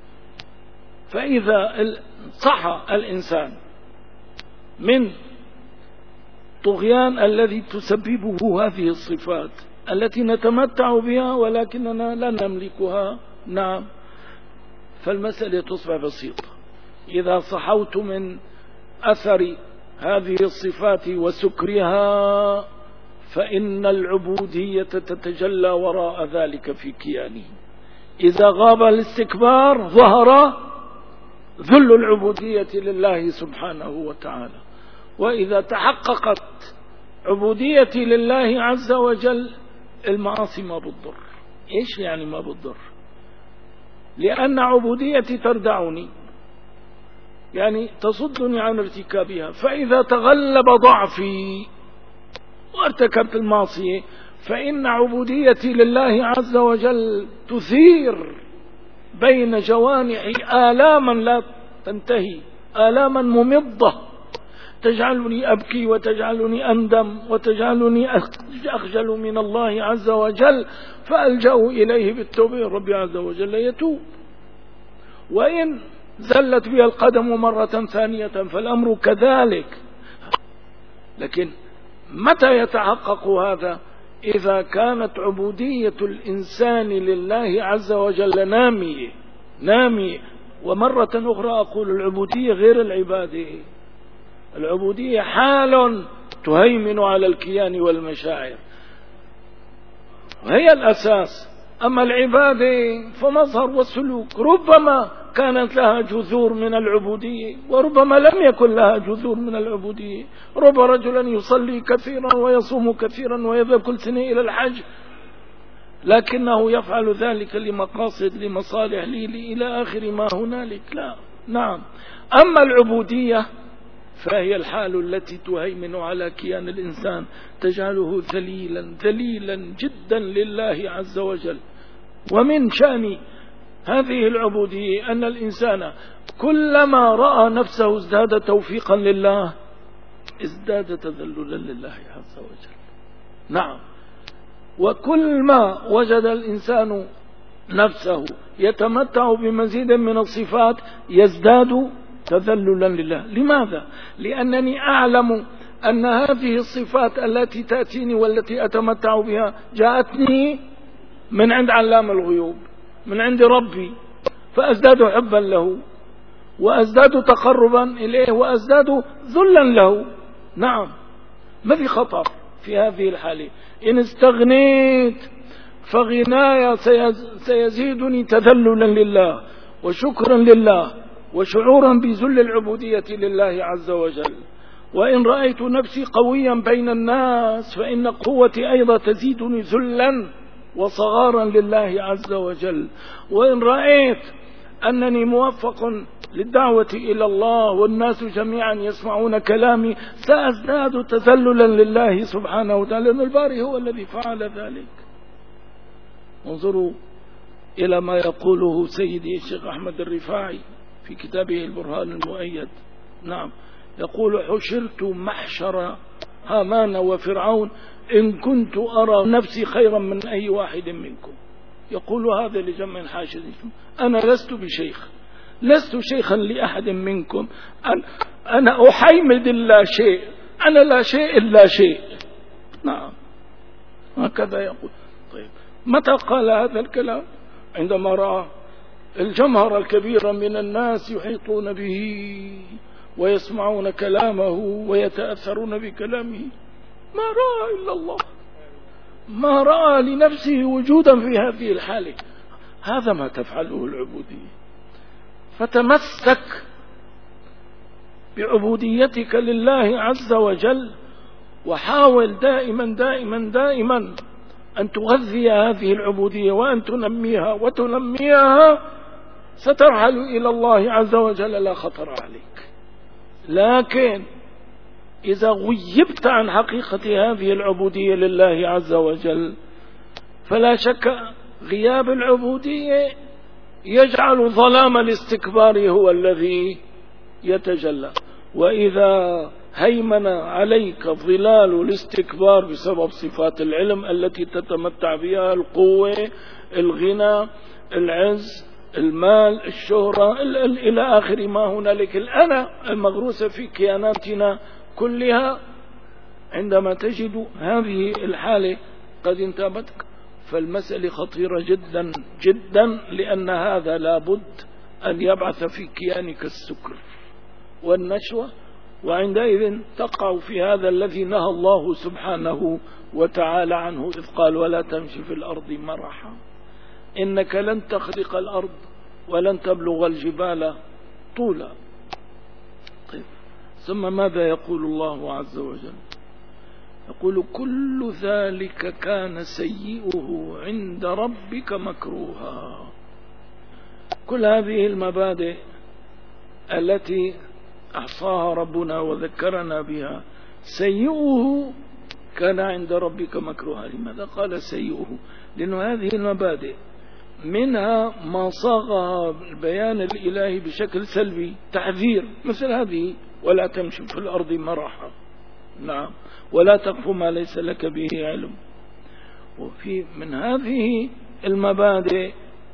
فإذا صح الإنسان من طغيان الذي تسببه هذه الصفات التي نتمتع بها ولكننا لا نملكها، نعم، فالمسألة تصبح بسيطة. إذا صحوت من أثر هذه الصفات وسكرها فإن العبودية تتجلى وراء ذلك في كيانه. إذا غاب الاستكبار ظهر ذل العبودية لله سبحانه وتعالى. وإذا تحققت عبوديتي لله عز وجل المعاصي ما بتضر. إيش يعني ما بتضر؟ لأن عبوديتي تردعني، يعني تصدني عن ارتكابها. فإذا تغلب ضعفي وارتكبت المعصية فإن عبوديتي لله عز وجل تثير بين جوانحي آلاما لا تنتهي، آلاما ممضة تجعلني أبكي وتجعلني أندم وتجعلني أخجل من الله عز وجل، فألجأ إليه بالتوبة. ربي عز وجل يتوب. وإن زلت بي القدم مرة ثانية فالأمر كذلك. لكن متى يتحقق هذا؟ إذا كانت عبودية الإنسان لله عز وجل نامية نامية. ومرة أخرى أقول العبودية غير العبادة. العبودية حال تهيمن على الكيان والمشاعر، وهي الأساس. أما العبادة فمظهر وسلوك، ربما كانت لها جذور من العبودية وربما لم يكن لها جذور من العبودية. رب رجلا يصلي كثيرا ويصوم كثيرا ويذهب كل سنة إلى الحج لكنه يفعل ذلك لمقاصد لمصالح لي إلى آخر ما هنالك. لا، نعم. أما العبودية فهي الحال التي تهيمن على كيان الإنسان، تجعله ذليلا ذليلا جدا لله عز وجل. ومن شأن هذه العبودية أن الإنسان كلما رأى نفسه ازداد توفيقا لله ازداد تذللا لله عز وجل. نعم. وكل ما وجد الإنسان نفسه يتمتع بمزيد من الصفات يزداد تذللا لله. لماذا؟ لأنني أعلم أن هذه الصفات التي تأتيني والتي أتمتع بها جاءتني من عند علام الغيوب، من عند ربي، فأزداد حبا له وأزداد تقربا إليه وأزداد ذلا له. نعم. ما في خطر في هذه الحالة. إن استغنيت فغنايا سيزيدني تذللا لله وشكرا لله وشعورا بذل العبودية لله عز وجل. وإن رأيت نفسي قويا بين الناس فإن قوتي أيضا تزيدني ذلا وصغارا لله عز وجل. وإن رأيت أنني موفق للدعوة إلى الله والناس جميعا يسمعون كلامي سأزداد تذللا لله سبحانه وتعالى، لأن الباري هو الذي فعل ذلك. انظروا إلى ما يقوله سيدي الشيخ أحمد الرفاعي في كتابه البرهان المؤيد. نعم. يقول: حشرت محشر هامان وفرعون إن كنت أرى نفسي خيرا من أي واحد منكم. يقول هذا لجمع حاشد: أنا لست بشيخ، لست شيخا لأحد منكم، أنا أحيمد الله شيء، أنا لا شيء إلا شيء. نعم. هكذا يقول. طيب، متى قال هذا الكلام؟ عندما رأى الجمهرة الكبيرة من الناس يحيطون به ويسمعون كلامه ويتأثرون بكلامه. ما رأى إلا الله، ما رأى لنفسه وجودا في هذه الحالة. هذا ما تفعله العبودية. فتمسك بعبوديتك لله عز وجل، وحاول دائما دائما دائما أن تغذي هذه العبودية وأن تنميها وتنميها، سترحل إلى الله عز وجل لا خطر عليك. لكن إذا غيبت عن حقيقة هذه العبودية لله عز وجل فلا شك غياب العبودية يجعل ظلام الاستكبار هو الذي يتجلى. وإذا هيمن عليك ظلال الاستكبار بسبب صفات العلم التي تتمتع بها، القوة، الغنى، العز، المال، الشهرة، إلى آخر ما هنالك، الأنا المغروسة في كياناتنا كلها، عندما تجد هذه الحالة قد انتابتك فالمسألة خطيرة جدا جدا، لأن هذا لابد أن يبعث في كيانك السكر والنشوة، وعندئذ تقع في هذا الذي نهى الله سبحانه وتعالى عنه إذ قال: ولا تمشي في الأرض مرحا إنك لن تخرق الأرض ولن تبلغ الجبال طولا. طيب، ثم ماذا يقول الله عز وجل؟ يقول: كل ذلك كان سيئه عند ربك مكروها. كل هذه المبادئ التي أحصاها ربنا وذكرنا بها سيئه كان عند ربك مكروها. لماذا قال سيئه؟ لأن هذه المبادئ منها ما صاغها البيان الإلهي بشكل سلبي، تحذير، مثل هذه: ولا تمشي في الأرض مرحا. نعم. ولا تقف ما ليس لك به علم. وفي من هذه المبادئ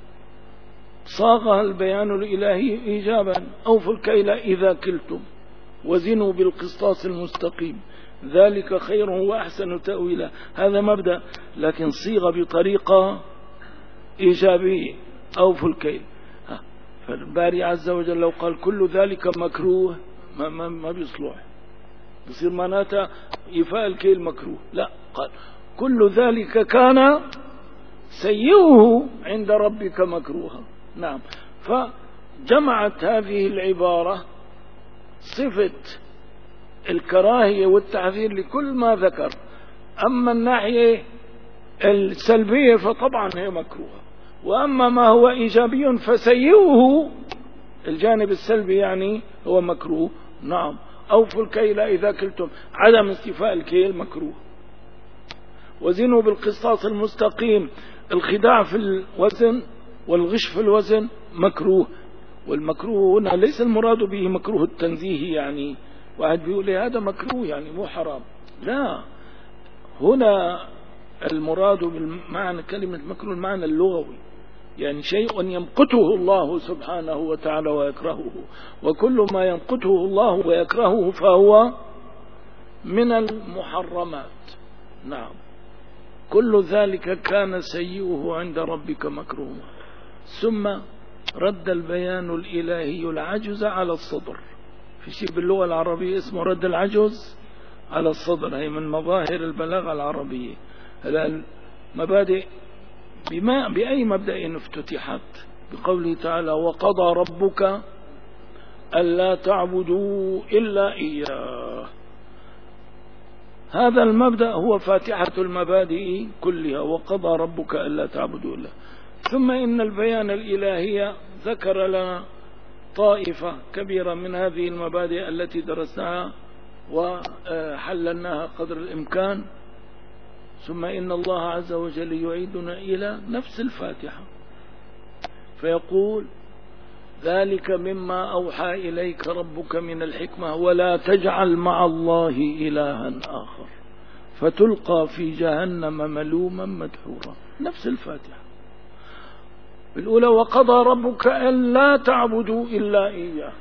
صاغها البيان الإلهي إيجابا: أوفوا الكيل إذا كلتم وزنوا بالقسطاس المستقيم ذلك خير وأحسن تأويلا. هذا مبدأ، لكن صيغ بطريقة إيجابية: أوفوا الكيل. فالباري عز وجل لو قال كل ذلك مكروه ما, ما, ما بيصلح، بصير معناتها إيفاء الكيل مكروه. لا، قال كل ذلك كان سيئه عند ربك مكروها. نعم. فجمعت هذه العبارة صفة الكراهية والتحذير لكل ما ذكر. أما الناحية السلبية فطبعا هي مكروهة، وأما ما هو إيجابي فسيئه الجانب السلبي يعني هو مكروه. نعم، أوفوا الكيل إذا كلتم، عدم استيفاء الكيل مكروه. وزنوا بالقسطاس المستقيم، الخداع في الوزن والغش في الوزن مكروه. والمكروه هنا ليس المراد به مكروه التنزيه، يعني واحد بيقول لي هذا مكروه يعني مو حرام، لا، هنا المراد بالمعنى كلمة مكروه المعنى اللغوي، يعني شيء يمقته الله سبحانه وتعالى ويكرهه، وكل ما يمقته الله ويكرهه فهو من المحرمات. نعم، كل ذلك كان سيئه عند ربك مكروها. ثم رد البيان الإلهي العجز على الصدر. في شيء باللغة العربية اسمه رد العجز على الصدر، هي من مظاهر البلاغة العربية. المبادئ بما بأي مبدأ افتتحت؟ بقوله تعالى وقضى ربك ألا تعبدوا إلا إياه. هذا المبدأ هو فاتحة المبادئ كلها، وقضى ربك ألا تعبدوا إلا. ثم إن البيان الإلهي ذكر لنا طائفة كبيرة من هذه المبادئ التي درسناها وحللناها قدر الإمكان. ثم إن الله عز وجل يعيدنا إلى نفس الفاتحة فيقول ذلك مما أوحى إليك ربك من الحكمة ولا تجعل مع الله إلها آخر فتلقى في جهنم ملوما مدحورا. نفس الفاتحة الأولى وقضى ربك ألا تعبدوا إلا إياه،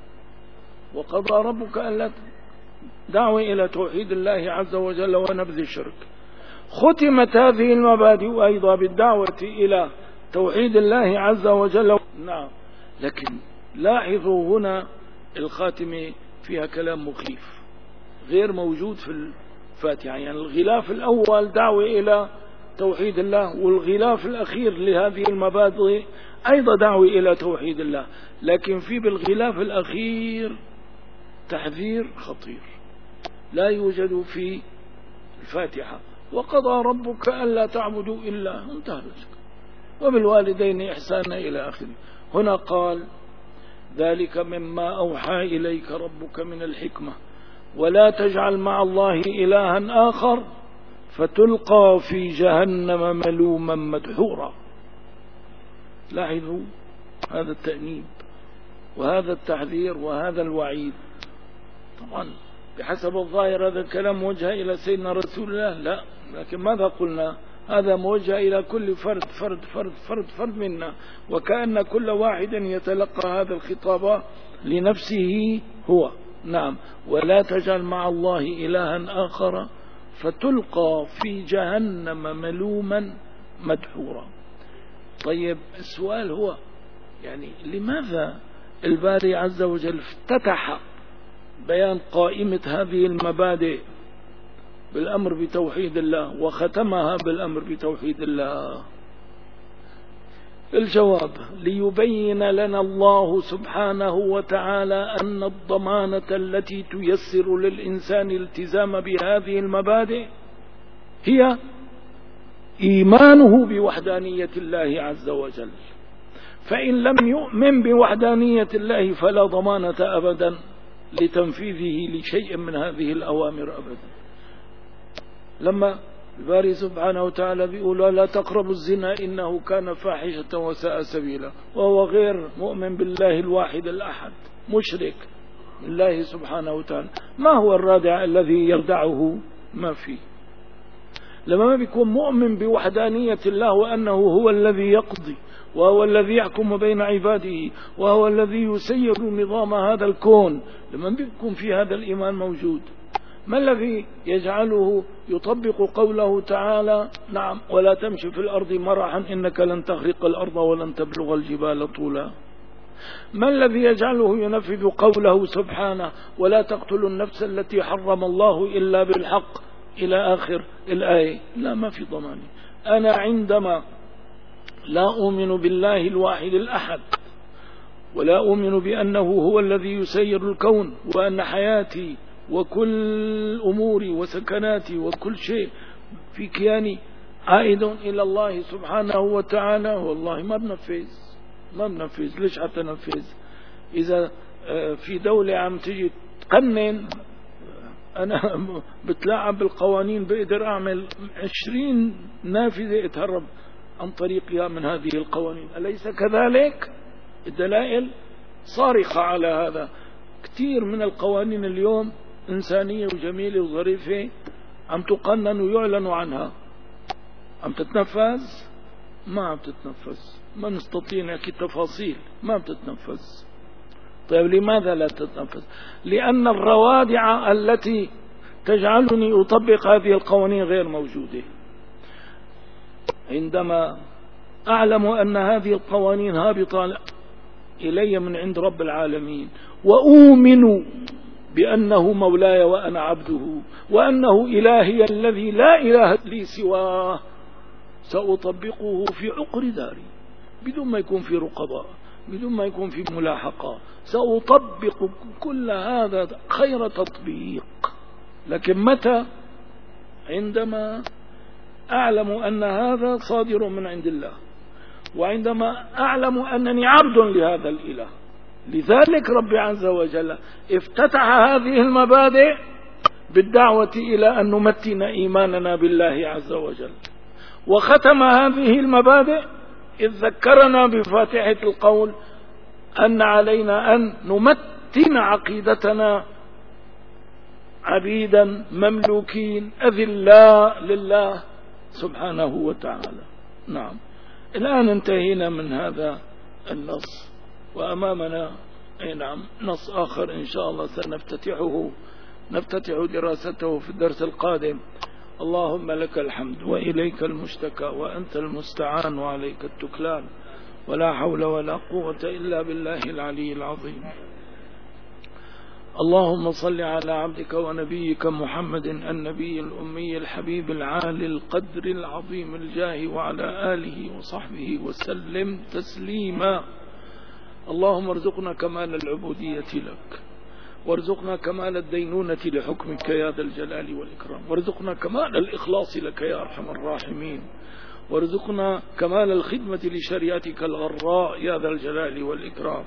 وقضى ربك ألا، دعوة إلى توحيد الله عز وجل ونبذ الشرك. ختمت هذه المبادئ أيضا بالدعوة إلى توحيد الله عز وجل. نعم، لكن لاحظوا هنا الخاتمة فيها كلام مخيف غير موجود في الفاتحة. يعني الغلاف الأول دعوة إلى توحيد الله، والغلاف الأخير لهذه المبادئ أيضا دعوة إلى توحيد الله، لكن في بالغلاف الأخير تحذير خطير لا يوجد في الفاتحة. وقضى ربك ألا تعبدوا إلا، انتهى الذكر، وبالوالدين إحسانا إلى آخره. هنا قال ذلك مما أوحى إليك ربك من الحكمة ولا تجعل مع الله إلها آخر فتلقى في جهنم ملوما مدحورا. لاحظوا هذا التأنيب وهذا التحذير وهذا الوعيد. طبعا بحسب الظاهر هذا الكلام موجه إلى سيدنا رسول الله، لا، لكن ماذا قلنا؟ هذا موجه إلى كل فرد فرد فرد فرد فرد منا، وكأن كل واحد يتلقى هذا الخطاب لنفسه هو. نعم، ولا تجعل مع الله إلها آخر فتلقى في جهنم ملوما مدحورا. طيب السؤال هو يعني لماذا الباري عز وجل افتتح بيان قائمة هذه المبادئ بالأمر بتوحيد الله وختمها بالأمر بتوحيد الله؟ الجواب ليبين لنا الله سبحانه وتعالى أن الضمانة التي تيسر للإنسان الالتزام بهذه المبادئ هي إيمانه بوحدانية الله عز وجل، فإن لم يؤمن بوحدانية الله فلا ضمانة أبدا لتنفيذه لشيء من هذه الأوامر أبدا. لما الباري سبحانه وتعالى بيقول لا تقربوا الزنا إنه كان فاحشة وساء سبيلا، وهو غير مؤمن بالله الواحد الأحد، مشرك بالله سبحانه وتعالى، ما هو الرادع الذي يردعه؟ ما فيه. لما ما بيكون مؤمن بوحدانية الله وأنه هو الذي يقضي وهو الذي يحكم بين عباده وهو الذي يسير نظام هذا الكون، لما بيكون في هذا الإيمان موجود، ما الذي يجعله يطبق قوله تعالى نعم ولا تمشي في الأرض مرحا إنك لن تخرق الأرض ولن تبلغ الجبال طولا؟ ما الذي يجعله ينفذ قوله سبحانه ولا تقتلوا النفس التي حرم الله إلا بالحق إلى آخر الآية؟ لا، ما في ضمان. أنا عندما لا أؤمن بالله الواحد الأحد ولا أؤمن بأنه هو الذي يسير الكون وأن حياتي وكل أموري وسكناتي وكل شيء في كياني عائد إلى الله سبحانه وتعالى، والله ما بنفذ ما بنفذ. ليش حتى نفذ؟ إذا في دولة عم تيجي تقنن، أنا بتلاعب بالقوانين، بقدر أعمل عشرين نافذة اتهرب عن طريقها من هذه القوانين، أليس كذلك؟ الدلائل صارخة على هذا. كثير من القوانين اليوم إنسانية وجميلة وظريفة عم تقنن ويعلن عنها، عم تتنفذ؟ ما عم تتنفذ، ما نستطيع نحكي تفاصيل، ما بتتنفذ. طيب لماذا لا تتنفذ؟ لأن الروادع التي تجعلني أطبق هذه القوانين غير موجودة. عندما أعلم أن هذه القوانين هابطة إلي من عند رب العالمين، وأؤمن بأنه مولاي وأنا عبده، وأنه إلهي الذي لا إله لي سواه، سأطبقه في عقر داري بدون ما يكون في رقباء، بدون ما يكون في ملاحقة. سأطبق كل هذا خير تطبيق. لكن متى؟ عندما أعلم أن هذا صادر من عند الله، وعندما أعلم أنني عبد لهذا الإله. لذلك ربي عز وجل افتتح هذه المبادئ بالدعوة إلى أن نمتن إيماننا بالله عز وجل، وختم هذه المبادئ إذ ذكرنا بفاتحة القول أن علينا أن نمتن عقيدتنا عبيدا مملوكين أذلاء لله سبحانه وتعالى. نعم، الآن انتهينا من هذا النص، وأمامنا أي نعم نص آخر إن شاء الله سنفتتحه نفتتح دراسته في الدرس القادم. اللهم لك الحمد وإليك المشتكى وأنت المستعان وعليك التكلان، ولا حول ولا قوة إلا بالله العلي العظيم. اللهم صل على عبدك ونبيك محمد النبي الأمي الحبيب العالي القدر العظيم الجاه، وعلى آله وصحبه وسلم تسليما. اللهم ارزقنا كمال العبودية لك، وارزقنا كمال الدينونة لحكمك يا ذا الجلال والإكرام، وارزقنا كمال الإخلاص لك يا أرحم الراحمين، وارزقنا كمال الخدمة لشريعتك الغراء يا ذا الجلال والإكرام.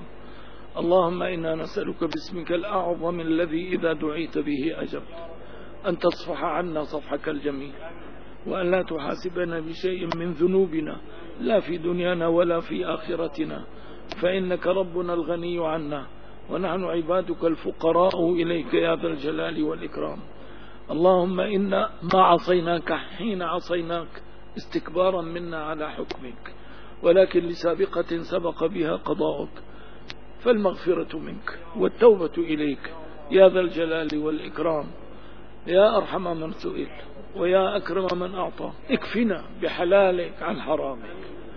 اللهم إنا نسألك باسمك الأعظم الذي إذا دعيت به أجبت أن تصفح عنا صفحك الجميل، وأن لا تحاسبنا بشيء من ذنوبنا لا في دنيانا ولا في آخرتنا، فإنك ربنا الغني عنا ونحن عبادك الفقراء إليك يا ذا الجلال والإكرام. اللهم إنا ما عصيناك حين عصيناك استكبارا منا على حكمك، ولكن لسابقة سبق بها قضاءك، فالمغفرة منك والتوبة إليك يا ذا الجلال والإكرام. يا أرحم من سئل ويا أكرم من أعطى، اكفنا بحلالك عن حرامك،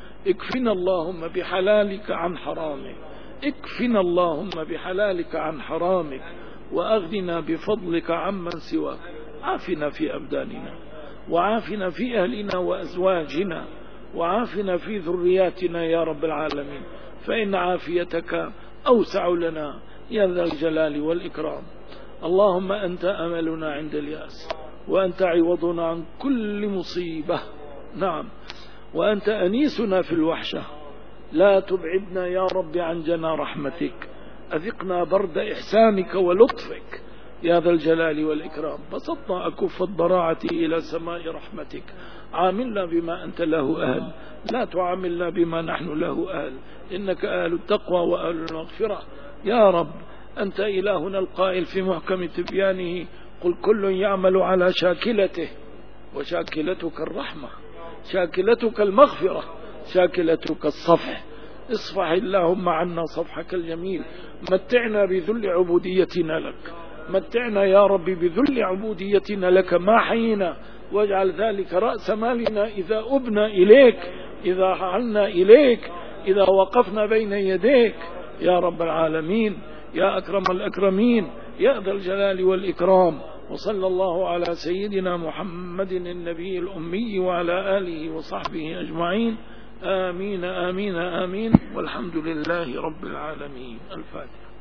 اكفنا اللهم بحلالك عن حرامك، اكفنا اللهم بحلالك عن حرامك، وأغننا بفضلك عمن سواك. عافنا في أبداننا، وعافنا في أهلنا وأزواجنا، وعافنا في ذرياتنا يا رب العالمين، فإن عافيتك أوسع لنا يا ذا الجلال والإكرام. اللهم أنت أملنا عند الياس، وأنت عوضنا عن كل مصيبة. نعم، وأنت أنيسنا في الوحشة، لا تبعدنا يا رب عن جنى رحمتك، أذقنا برد إحسانك ولطفك يا ذا الجلال والإكرام. بسطنا أكف الضراعة إلى سماء رحمتك، عاملنا بما أنت له أهل، لا تعاملنا بما نحن له أهل، إنك أهل التقوى وأهل المغفرة يا رب. أنت إلهنا القائل في محكم تبيانه: قل كل يعمل على شاكلته، وشاكلتك الرحمة، شاكلتك المغفرة، شاكلتك الصفح. اصفح اللهم عنا صفحك الجميل، متعنا بذل عبوديتنا لك، متعنا يا رب بذل عبوديتنا لك ما حيينا، واجعل ذلك رأس مالنا إذا أبنا إليك، إذا عنا إليك، إذا وقفنا بين يديك يا رب العالمين، يا أكرم الأكرمين، يا ذا الجلال والإكرام. وصلى الله على سيدنا محمد النبي الأمي وعلى آله وصحبه أجمعين. آمين آمين آمين، والحمد لله رب العالمين. الفاتحة.